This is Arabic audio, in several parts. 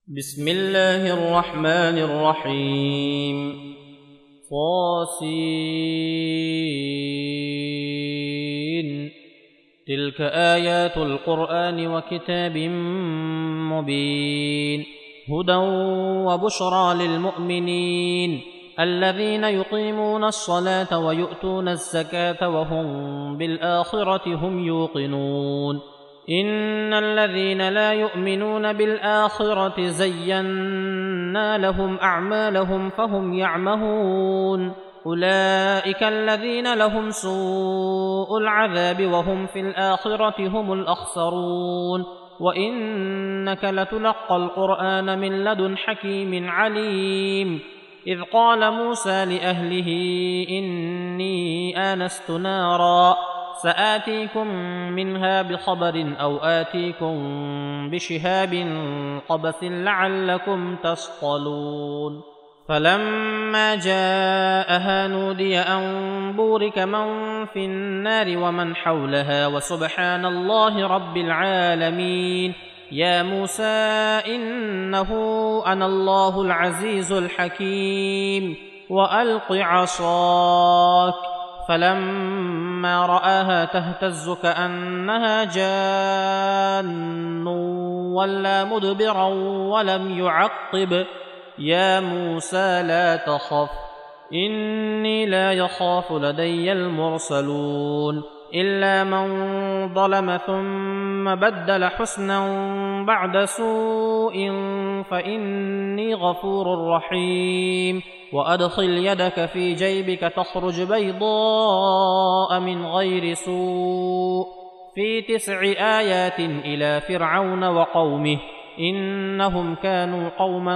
بسم الله الرحمن الرحيم طاسين تلك آيات القرآن وكتاب مبين هدى وبشرى للمؤمنين الذين يقيمون الصلاة ويؤتون الزكاة وهم بالآخرة هم يوقنون إن الذين لا يؤمنون بالآخرة زينا لهم أعمالهم فهم يعمهون أولئك الذين لهم سوء العذاب وهم في الآخرة هم الأخسرون وإنك لتلقى القرآن من لدن حكيم عليم إذ قال موسى لأهله إني آنست نارا سآتيكم منها بخبر أو آتيكم بشهاب قبس لعلكم تصطلون فلما جاءها نودي أن بورك من في النار ومن حولها وسبحان الله رب العالمين يا موسى إنه أنا الله العزيز الحكيم وألق عصاك فلما رآها تهتز كأنها جان ولا مدبرا ولم يعقب يا موسى لا تخف إني لا يخاف لدي المرسلون إلا من ظلم ثم بدل حسنا بعد سوء فإني غفور رحيم وأدخل يدك في جيبك تخرج بيضاء من غير سوء في 9 آيات إلى فرعون وقومه إنهم كانوا قوما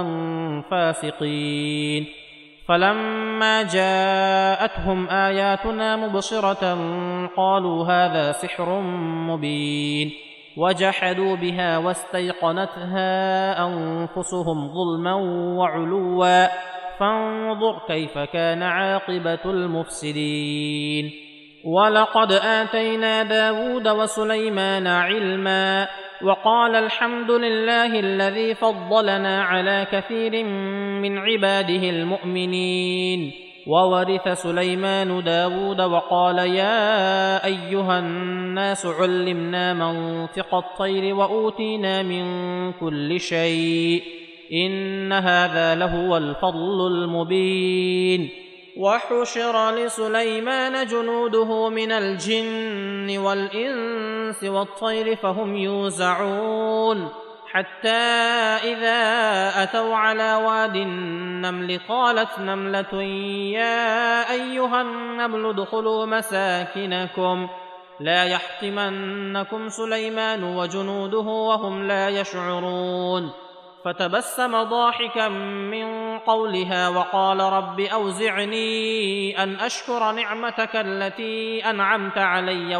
فاسقين فلما جاءتهم آياتنا مبصرة قالوا هذا سحر مبين وجحدوا بها واستيقنتها أنفسهم ظلما وعلوا فانظر كيف كان عاقبة المفسدين ولقد آتينا داود وسليمان علما وقال الحمد لله الذي فضلنا على كثير من عباده المؤمنين وورث سليمان داود وقال يا أيها الناس علمنا منطق الطير وأوتينا من كل شيء إن هذا لهو الفضل المبين وحشر لسليمان جنوده من الجن والإنس والطير فهم يوزعون حتى إذا أتوا على واد النمل قالت نملة يا أيها النمل ادخلوا مساكنكم لا يحطمنكم سليمان وجنوده وهم لا يشعرون فتبسم ضاحكا من قولها وقال رب أوزعني أن أشكر نعمتك التي أنعمت علي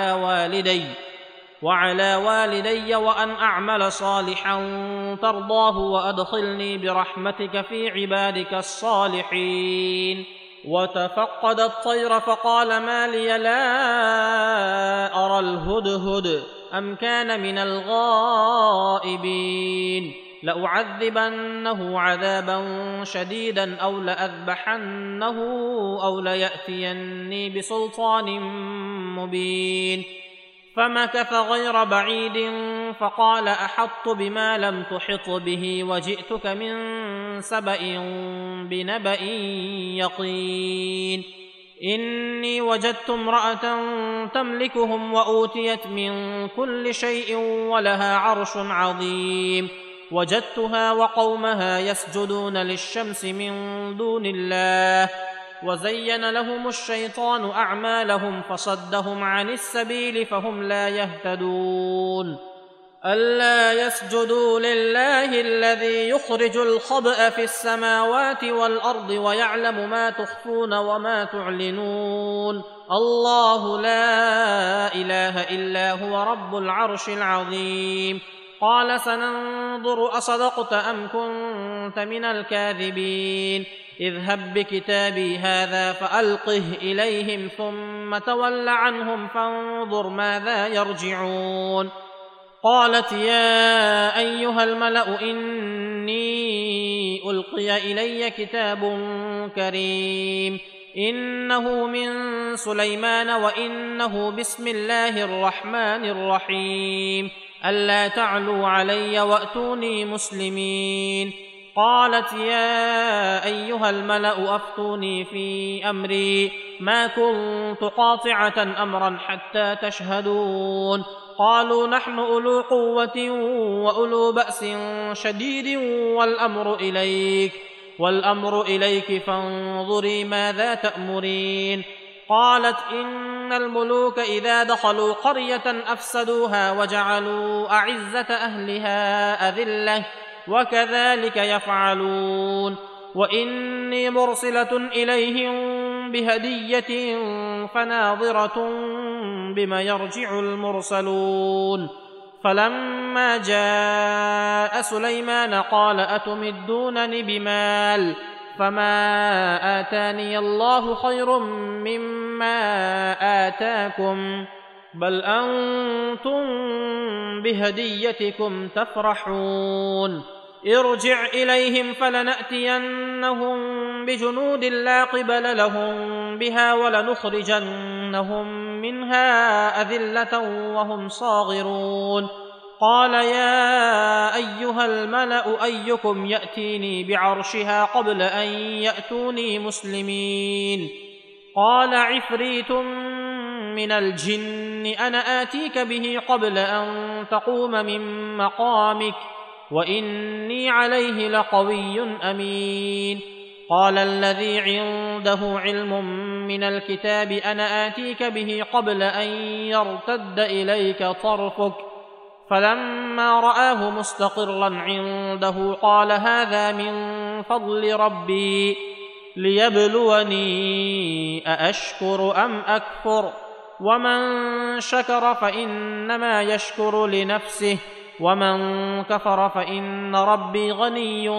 وعلى والدي وأن أعمل صالحا ترضاه وأدخلني برحمتك في عبادك الصالحين وتفقد الطير فقال ما لي لا أرى الهدهد أم كان من الغائبين لأعذبنه عذابا شديدا أو لأذبحنه أو ليأتيني بسلطان مبين فمكث غير بعيد فقال أحطت بما لم تحط به وجئتك من سبأ بنبأ يقين إني وجدت امرأة تملكهم وأوتيت من كل شيء ولها عرش عظيم وجدتها وقومها يسجدون للشمس من دون الله وزين لهم الشيطان أعمالهم فصدهم عن السبيل فهم لا يهتدون ألا يسجدوا لله الذي يخرج الخبأ في السماوات والأرض ويعلم ما تخفون وما تعلنون الله لا إله إلا هو رب العرش العظيم قال سننظر أصدقت أم كنت من الكاذبين اذهب بكتابي هذا فألقه إليهم ثم تول عنهم فانظر ماذا يرجعون قالت يا أيها الملأ إني ألقي إلي كتاب كريم إنه من سليمان وإنه بسم الله الرحمن الرحيم ألا تعلوا علي وأتوني مسلمين. قالت يا أيها الملأ أفتوني في أمري ما كنت قاطعة أمرا حتى تشهدون. قالوا نحن أولو قوة وأولو بأس شديد والأمر إليك فانظري ماذا تأمرين. قالت إن الملوك إذا دخلوا قرية أفسدوها وجعلوا أعزة أهلها أذلة وكذلك يفعلون. وإني مرسلة إليهم بهدية فناظرة بما يرجع المرسلون. فلما جاء سليمان قال أتمدونني بمال فما آتاني الله خير مما آتاكم بل أنتم بهديتكم تفرحون. ارجع إليهم فلنأتينهم بجنود لا قبل لهم بها ولنخرجنهم منها أذلة وهم صاغرون. قال يا أيها الملأ أيكم يأتيني بعرشها قبل أن يأتوني مسلمين. قال عفريت من الجن أنا آتيك به قبل أن تقوم من مقامك وإني عليه لقوي أمين. قال الذي عنده علم من الكتاب أنا آتيك به قبل أن يرتد إليك طرفك فلما رآه مستقرا عنده قال هذا من فضل ربي ليبلوني أأشكر أم أكفر ومن شكر فإنما يشكر لنفسه ومن كفر فإن ربي غني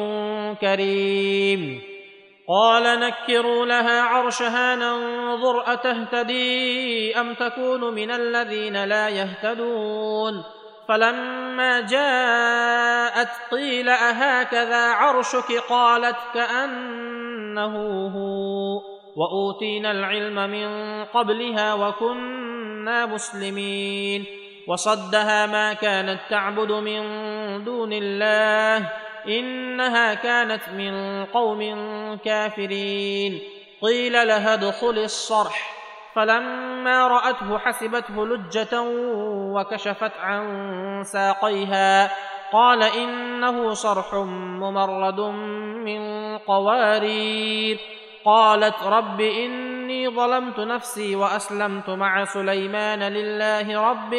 كريم. قال نكروا لها عرشها ننظر أتهتدي أم تكون من الذين لا يهتدون. فلما جاءت قيل أهكذا عرشك قالت كأنه هو وأوتينا العلم من قبلها وكنا مسلمين. وصدها ما كانت تعبد من دون الله إنها كانت من قوم كافرين. قيل لها ادخل الصرح فلما رأته حسبته لجة وكشفت عن ساقيها قال إنه صرح ممرد من قوارير. قالت رب إني ظلمت نفسي وأسلمت مع سليمان لله رب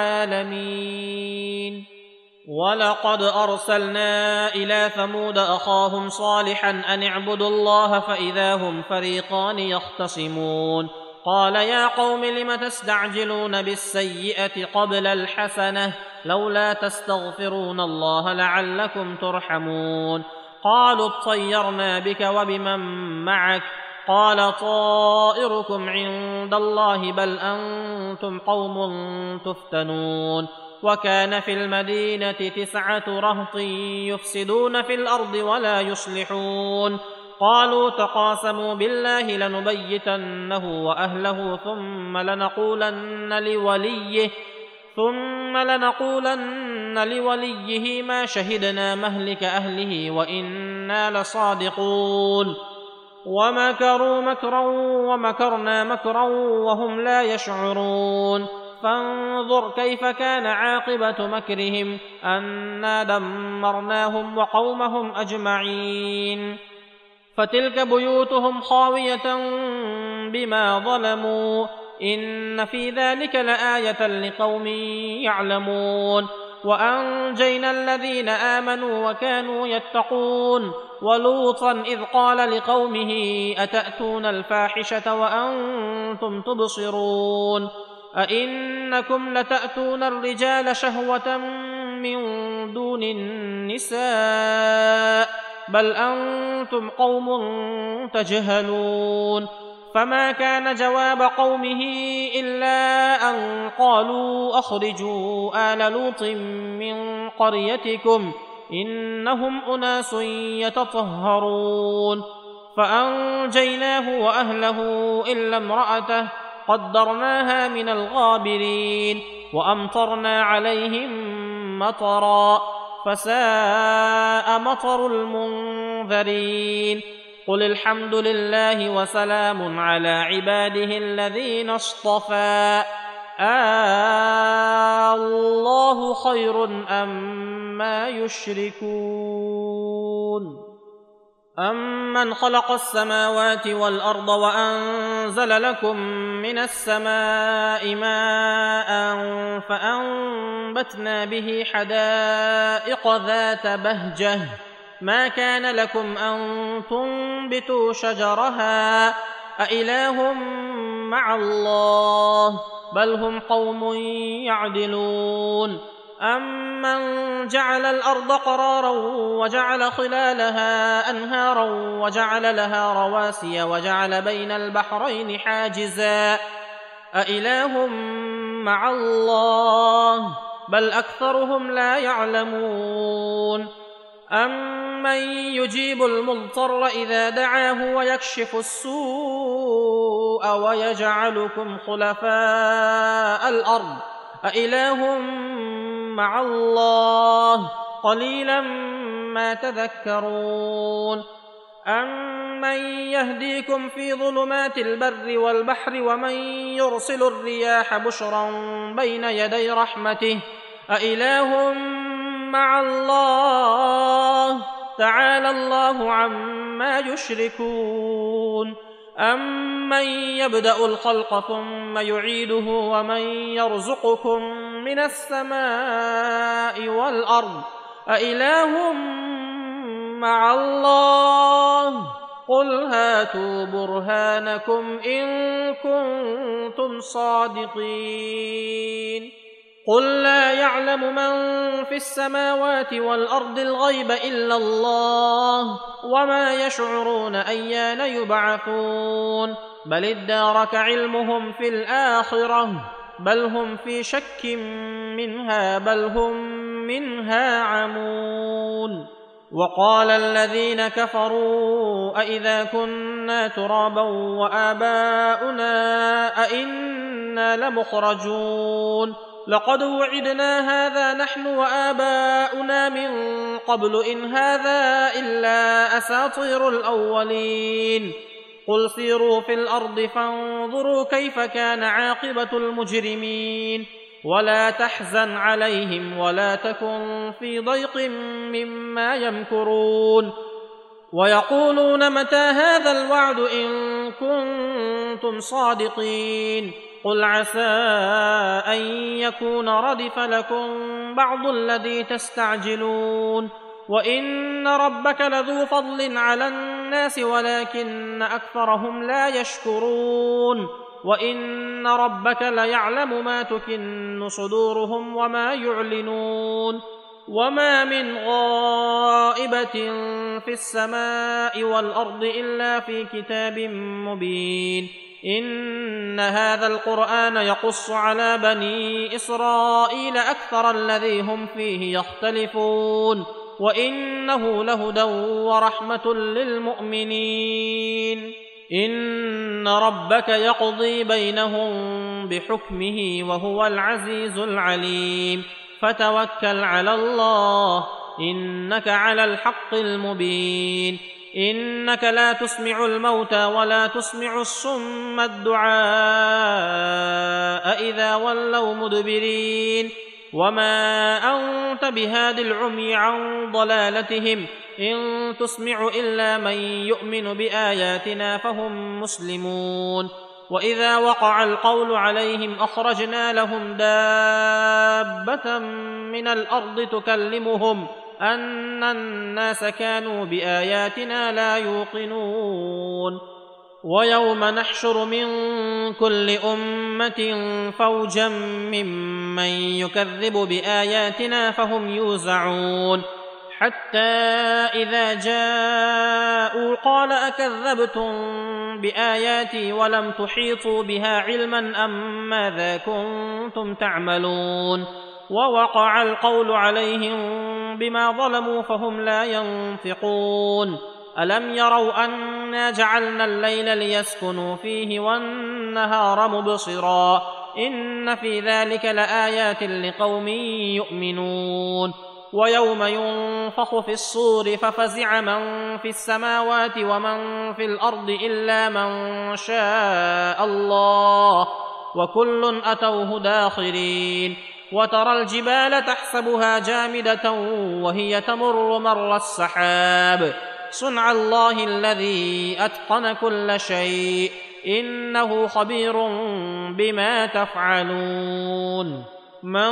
العالمين. ولقد أرسلنا إلى ثمود أخاهم صالحا أن اعبدوا الله فإذا هم فريقان يختصمون. قال يا قوم لم تستعجلون بالسيئة قبل الحسنة لولا تستغفرون الله لعلكم ترحمون. قالوا اطيرنا بك وبمن معك قال طائركم عند الله بل أنتم قوم تفتنون. وكان في المدينة 9 رهط يفسدون في الأرض ولا يصلحون. قالوا تقاسموا بالله لنبيتنه وأهله ثم لنقولن لوليه ما شهدنا مهلك أهله وإنا لصادقون. ومكروا مكرا ومكرنا مكرا وهم لا يشعرون. فانظر كيف كان عاقبة مكرهم أنا دمرناهم وقومهم أجمعين. فتلك بيوتهم خاوية بما ظلموا إن في ذلك لآية لقوم يعلمون. وأنجينا الذين آمنوا وكانوا يتقون. ولوطا إذ قال لقومه أتأتون الفاحشة وأنتم تبصرون أئنكم لتأتون الرجال شهوة من دون النساء بل أنتم قوم تجهلون. فما كان جواب قومه إلا أن قالوا أخرجوا آل لوط من قريتكم إنهم أناس يتطهرون فأنجيناه وأهله إلا امرأته قدرناها من الغابرين وأمطرنا عليهم مطرا فساء مطر المنذرين قل الحمد لله وسلام على عباده الذين اصطفى الله خير أما يشركون أمن خلق السماوات والأرض وأنزل لكم من السماء ماء فأنبتنا به حدائق ذات بهجة ما كان لكم أن تنبتوا شجرها أإله مع الله بل هم قوم يعدلون أمن جعل الأرض قرارا وجعل خلالها أنهارا وجعل لها رواسي وجعل بين البحرين حاجزا أإله مع الله بل أكثرهم لا يعلمون أمن يجيب المضطر إذا دعاه ويكشف السوء ويجعلكم خلفاء الأرض أإله مع الله قليلا ما تذكرون أمن يهديكم في ظلمات البر والبحر ومن يرسل الرياح بشرا بين يدي رحمته أإله مع الله تعالى الله عما يشركون أمن يبدأ الخلق ثم يعيده ومن يرزقكم من السماء والأرض أإله مع الله قل هاتوا برهانكم إن كنتم صادقين قل لا يعلم من في السماوات والأرض الغيب إلا الله وما يشعرون أيان يبعثون بل ادارك علمهم في الآخرة بل هم في شك منها بل هم منها عمون وقال الذين كفروا أئذا كنا ترابا وآباؤنا أئنا لمخرجون لقد وعدنا هذا نحن وآباؤنا من قبل إن هذا إلا أساطير الأولين قل سيروا في الأرض فانظروا كيف كان عاقبة المجرمين ولا تحزن عليهم ولا تكن في ضيق مما يمكرون ويقولون متى هذا الوعد إن كنتم صادقين قل عسى أن يكون ردف لكم بعض الذي تستعجلون وإن ربك لذو فضل على الناس ولكن أكثرهم لا يشكرون وإن ربك ليعلم ما تكن صدورهم وما يعلنون وما من غائبة في السماء والأرض إلا في كتاب مبين إن هذا القرآن يقص على بني إسرائيل أكثر الذي هم فيه يختلفون وإنه لهدى ورحمة للمؤمنين إن ربك يقضي بينهم بحكمه وهو العزيز العليم فتوكل على الله إنك على الحق المبين إنك لا تسمع الموتى ولا تسمع الصم الدعاء إذا ولوا مدبرين وما أنت بهاد العمي عن ضلالتهم إن تسمع إلا من يؤمن بآياتنا فهم مسلمون وإذا وقع القول عليهم أخرجنا لهم دابة من الأرض تكلمهم أن الناس كانوا بآياتنا لا يوقنون ويوم نحشر من كل أمة فوجا ممن يكذب بآياتنا فهم يوزعون حتى إذا جاءوا قال أكذبتم بآياتي ولم تحيطوا بها علما أم ماذا كنتم تعملون ووقع القول عليهم بما ظلموا فهم لا ينطقون ألم يروا أنا جعلنا الليل ليسكنوا فيه والنهار مبصرا إن في ذلك لآيات لقوم يؤمنون ويوم ينفخ في الصور ففزع من في السماوات ومن في الأرض إلا من شاء الله وكل أتوه داخرين وترى الجبال تحسبها جامدة وهي تمر مر السحاب صنع الله الذي أتقن كل شيء إنه خبير بما تفعلون من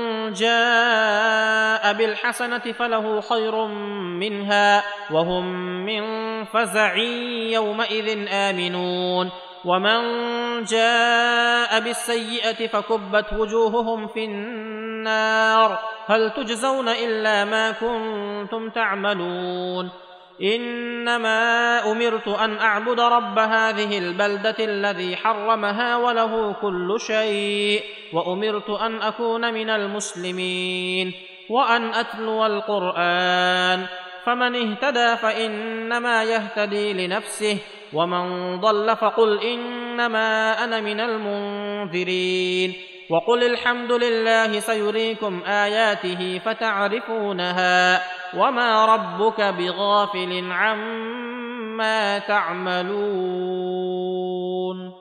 جاء بالحسنة فله خير منها وهم من فزع يومئذ آمنون ومن جاء بالسيئة فكبت وجوههم في النار هل تجزون إلا ما كنتم تعملون إنما أمرت أن أعبد رب هذه البلدة الذي حرمها وله كل شيء وأمرت أن أكون من المسلمين وأن أتلو القرآن فمن اهتدى فإنما يهتدي لنفسه ومن ضل فقل إنما أنا من المنذرين وقل الحمد لله سيريكم آياته فتعرفونها وما ربك بغافل عما تعملون